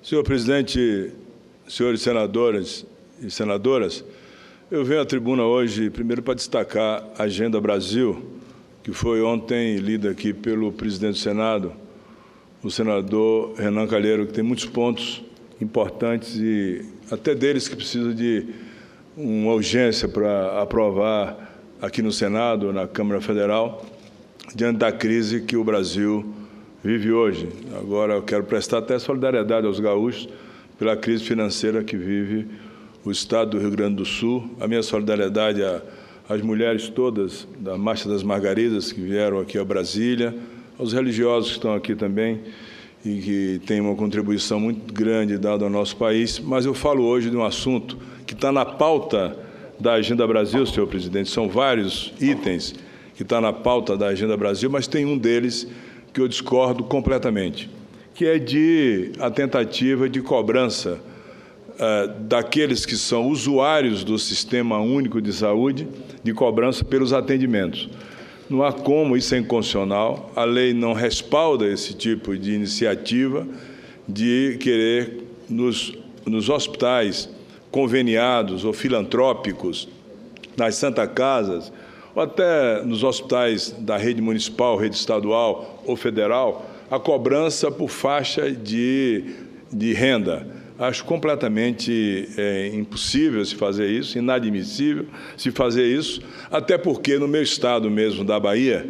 Senhor presidente, senhores senadores e senadoras, eu venho à tribuna hoje, primeiro, para destacar a Agenda Brasil, que foi ontem lida aqui pelo presidente do Senado, o senador Renan Calheiro, que tem muitos pontos importantes e até deles que precisam de uma urgência para aprovar aqui no Senado, na Câmara Federal, diante da crise que o Brasil vive hoje. Agora, eu quero prestar até solidariedade aos gaúchos pela crise financeira que vive o Estado do Rio Grande do Sul. A minha solidariedade às mulheres todas da Marcha das Margaridas que vieram aqui a Brasília, aos religiosos que estão aqui também e que têm uma contribuição muito grande dada ao nosso país. Mas eu falo hoje de um assunto que está na pauta da Agenda Brasil, senhor presidente. São vários itens que estão na pauta da Agenda Brasil, mas tem um deles que eu discordo completamente, que é a tentativa de cobrança daqueles que são usuários do Sistema Único de Saúde, de cobrança pelos atendimentos. Não há como, isso é inconstitucional, a lei não respalda esse tipo de iniciativa de querer, nos hospitais conveniados ou filantrópicos, nas Santas Casas, ou até nos hospitais da rede municipal, rede estadual ou federal, a cobrança por faixa de renda. Acho completamente impossível se fazer isso, inadmissível se fazer isso, até porque no meu estado mesmo, da Bahia,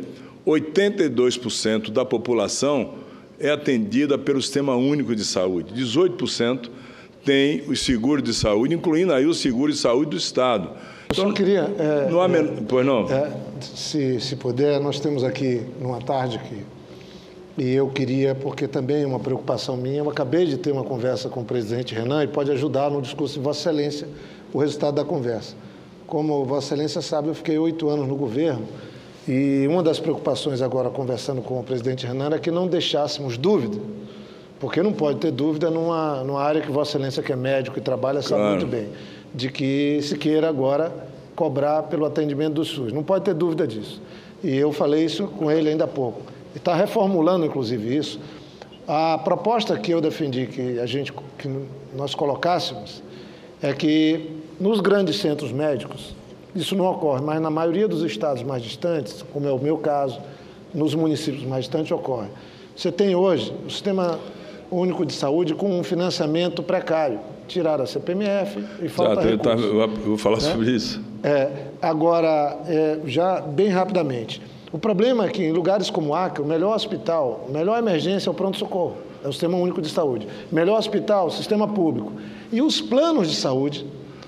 82% da população é atendida pelo Sistema Único de Saúde, 18% tem o seguro de saúde, incluindo aí o seguro de saúde do Estado. Então, eu só queria... pois não? Se puder, nós temos aqui, numa tarde aqui, e eu queria, porque também é uma preocupação minha, eu acabei de ter uma conversa com o presidente Renan e pode ajudar no discurso de Vossa Excelência o resultado da conversa. Como Vossa Excelência sabe, eu fiquei 8 anos no governo e uma das preocupações agora, conversando com o presidente Renan, é que não deixássemos dúvida, porque não pode ter dúvida numa área que Vossa Excelência, que é médico e trabalha, sabe muito bem, de que se queira agora cobrar pelo atendimento do SUS. Não pode ter dúvida disso. E eu falei isso com ele ainda há pouco. Está reformulando, inclusive, isso. A proposta que eu defendi que nós colocássemos é que nos grandes centros médicos, isso não ocorre, mas na maioria dos estados mais distantes, como é o meu caso, nos municípios mais distantes ocorre. Você tem hoje o Sistema Único de Saúde com um financiamento precário. Tiraram a CPMF e falta recurso. Eu vou falar sobre isso. Agora, já bem rapidamente, o problema é que em lugares como Acre, o melhor hospital, a melhor emergência é o pronto-socorro, é o Sistema Único de Saúde. Melhor hospital, o sistema público. E os planos de saúde,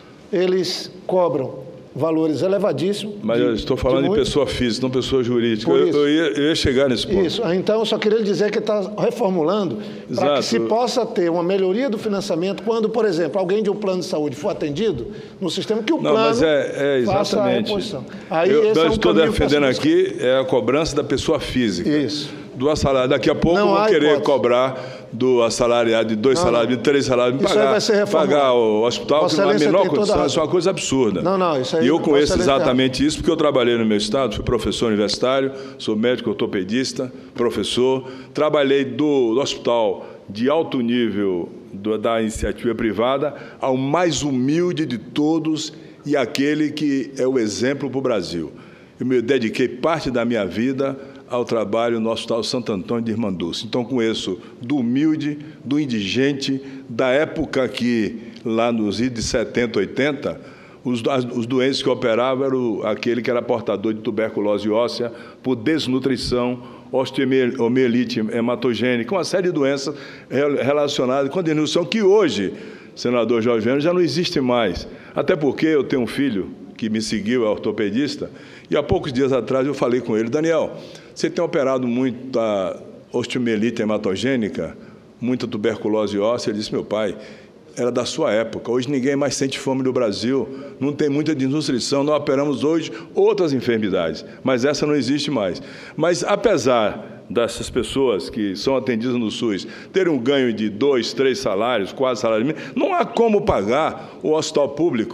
eles cobram valores elevadíssimos. Mas eu estou falando de pessoa física, não pessoa jurídica. Eu ia chegar nesse ponto. Isso. Então, eu só queria lhe dizer que está reformulando para que se possa ter uma melhoria do financiamento quando, por exemplo, alguém de um plano de saúde for atendido no sistema que o plano faça a reposição. Eu estou defendendo aqui a cobrança da pessoa física. Isso. Do assalariado. Daqui a pouco eu vou querer cobrar do assalariado de 2 salários, de 3 salários, pagar o hospital, que não é a menor condição, isso é uma coisa absurda. Isso aí. E eu conheço exatamente isso, porque eu trabalhei no meu estado, fui professor universitário, sou médico ortopedista, professor, trabalhei do hospital de alto nível da iniciativa privada ao mais humilde de todos e aquele que é o exemplo para o Brasil. Eu me dediquei parte da minha vida ao trabalho no Hospital Santo Antônio de Irmanduce. Então, conheço do humilde, do indigente, da época que, lá nos idos de 70, 80, os doentes que operavam eram aquele que era portador de tuberculose óssea por desnutrição, osteomielite hematogênica, uma série de doenças relacionadas com a desnutrição que hoje, senador Jorge Vênero, já não existe mais. Até porque eu tenho um filho que me seguiu, é ortopedista, e há poucos dias atrás eu falei com ele, Daniel, você tem operado muita osteomielite hematogênica, muita tuberculose óssea? Ele disse, meu pai, era da sua época, hoje ninguém mais sente fome no Brasil, não tem muita desnutrição, nós operamos hoje outras enfermidades, mas essa não existe mais. Mas apesar dessas pessoas que são atendidas no SUS terem um ganho de 2, 3 salários, 4 salários mínimos, não há como pagar o hospital público.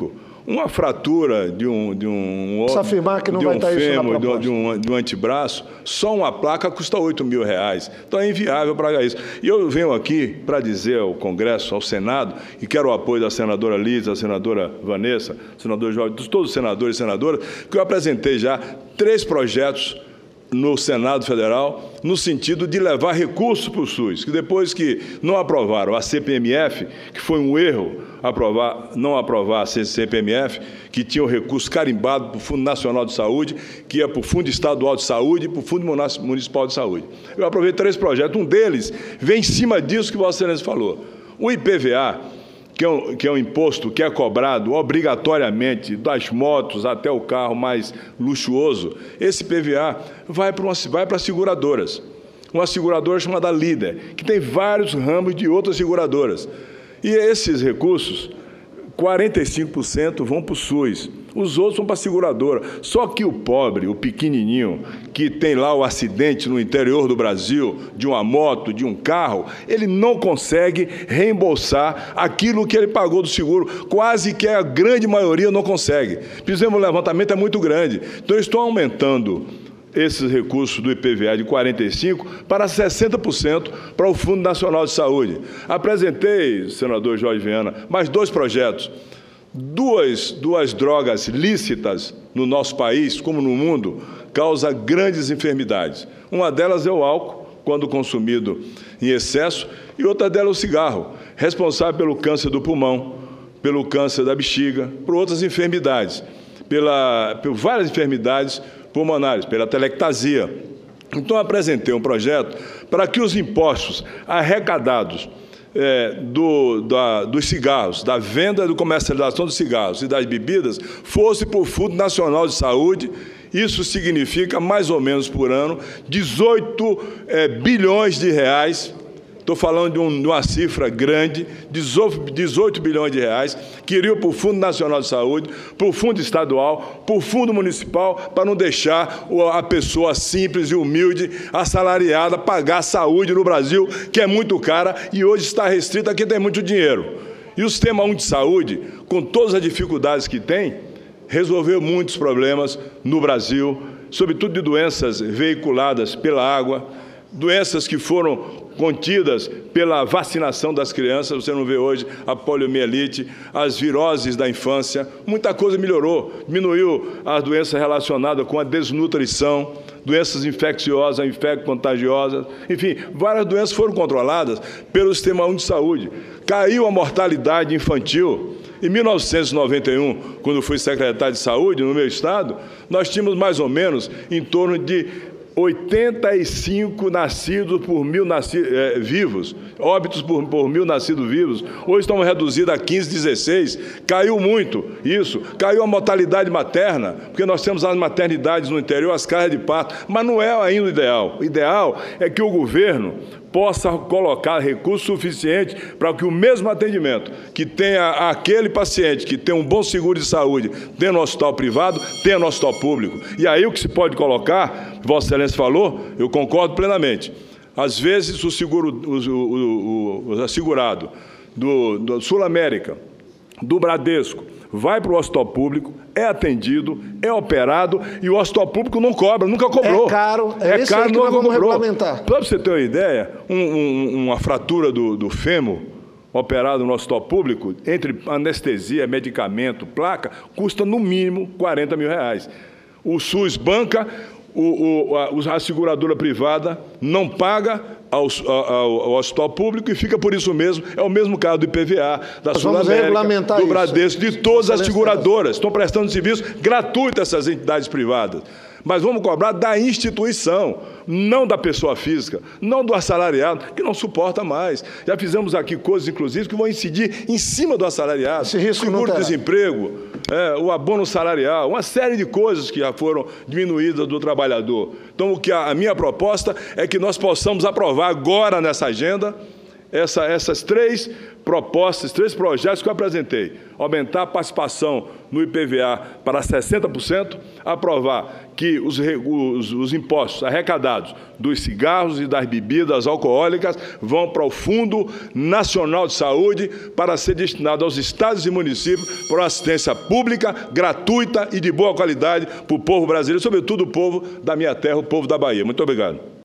uma fratura de um Posso afirmar que não vai estar isso na proposta. de um antebraço, só uma placa custa R$8 mil. Então é inviável pagar isso. E eu venho aqui para dizer ao Congresso, ao Senado, e quero o apoio da senadora Liz, da senadora Vanessa, senador Jorge, de todos os senadores e senadoras, que eu apresentei já 3 projetos no Senado Federal, no sentido de levar recursos para o SUS, que depois que não aprovaram a CPMF, que foi um erro não aprovar a CPMF, que tinha o recurso carimbado para o Fundo Nacional de Saúde, que ia para o Fundo Estadual de Saúde e para o Fundo Municipal de Saúde. Eu aprovei 3 projetos, um deles vem em cima disso que Vossa Excelência falou. O IPVA, que é um imposto que é cobrado obrigatoriamente das motos até o carro mais luxuoso, esse IPVA vai para as seguradoras. Uma seguradora chamada Líder, que tem vários ramos de outras seguradoras. E esses recursos, 45% vão para o SUS, os outros vão para a seguradora. Só que o pobre, o pequenininho, que tem lá o acidente no interior do Brasil, de uma moto, de um carro, ele não consegue reembolsar aquilo que ele pagou do seguro. Quase que a grande maioria não consegue. Fizemos um levantamento, é muito grande. Então, estou aumentando esses recursos do IPVA de 45% para 60% para o Fundo Nacional de Saúde. Apresentei, senador Jorge Viana, mais 2 projetos. Duas drogas lícitas no nosso país, como no mundo, causam grandes enfermidades. Uma delas é o álcool, quando consumido em excesso, e outra delas é o cigarro, responsável pelo câncer do pulmão, pelo câncer da bexiga, por outras enfermidades, por várias enfermidades pulmonares, pela telectasia. Então, apresentei um projeto para que os impostos arrecadados dos cigarros, da venda e da comercialização dos cigarros e das bebidas, fosse para o Fundo Nacional de Saúde. Isso significa, mais ou menos por ano, 18 bilhões de reais. Estou falando de uma cifra grande, 18 bilhões de reais, que iriam para o Fundo Nacional de Saúde, para o Fundo Estadual, para o Fundo Municipal, para não deixar a pessoa simples e humilde, assalariada, pagar a saúde no Brasil, que é muito cara e hoje está restrita a quem tem muito dinheiro. E o Sistema Único de Saúde, com todas as dificuldades que tem, resolveu muitos problemas no Brasil, sobretudo de doenças veiculadas pela água, doenças que foram contidas pela vacinação das crianças. Você não vê hoje a poliomielite, as viroses da infância, muita coisa melhorou, diminuiu as doenças relacionadas com a desnutrição, doenças infecciosas, infecto-contagiosas, enfim, várias doenças foram controladas pelo Sistema Único de Saúde. Caiu a mortalidade infantil. Em 1991, quando fui secretário de Saúde no meu estado, nós tínhamos mais ou menos em torno de 85 nascidos por 1.000 vivos, óbitos por 1.000 nascidos vivos. Hoje estamos reduzidos a 15, 16. Caiu muito isso. Caiu a mortalidade materna, porque nós temos as maternidades no interior, as casas de parto, mas não é ainda o ideal. O ideal é que o governo possa colocar recursos suficientes para que o mesmo atendimento que tenha aquele paciente que tem um bom seguro de saúde, tenha no hospital privado, tenha no hospital público. E aí o que se pode colocar, Vossa Excelência falou, eu concordo plenamente. Às vezes o assegurado do Sul América, do Bradesco, vai para o hospital público, é atendido, é operado e o hospital público não cobra, nunca cobrou. É caro, é caro, nunca vamos regulamentar. Para você ter uma ideia, uma fratura do fêmur operado no hospital público, entre anestesia, medicamento, placa, custa no mínimo R$40 mil. O SUS banca, a seguradora privada não paga ao hospital público e fica por isso mesmo. É o mesmo caso do IPVA, da Sul América, do Bradesco, de todas as seguradoras. Estão prestando serviço gratuito a essas entidades privadas. Mas vamos cobrar da instituição, não da pessoa física, não do assalariado, que não suporta mais. Já fizemos aqui coisas, inclusive, que vão incidir em cima do assalariado. Seguro-desemprego, o abono salarial, uma série de coisas que já foram diminuídas do trabalhador. Então, a minha proposta é que nós possamos aprovar agora nessa agenda essas três propostas, três projetos que eu apresentei. Aumentar a participação no IPVA para 60%, aprovar que os impostos arrecadados dos cigarros e das bebidas alcoólicas vão para o Fundo Nacional de Saúde para ser destinado aos estados e municípios para uma assistência pública, gratuita e de boa qualidade para o povo brasileiro, sobretudo o povo da minha terra, o povo da Bahia. Muito obrigado.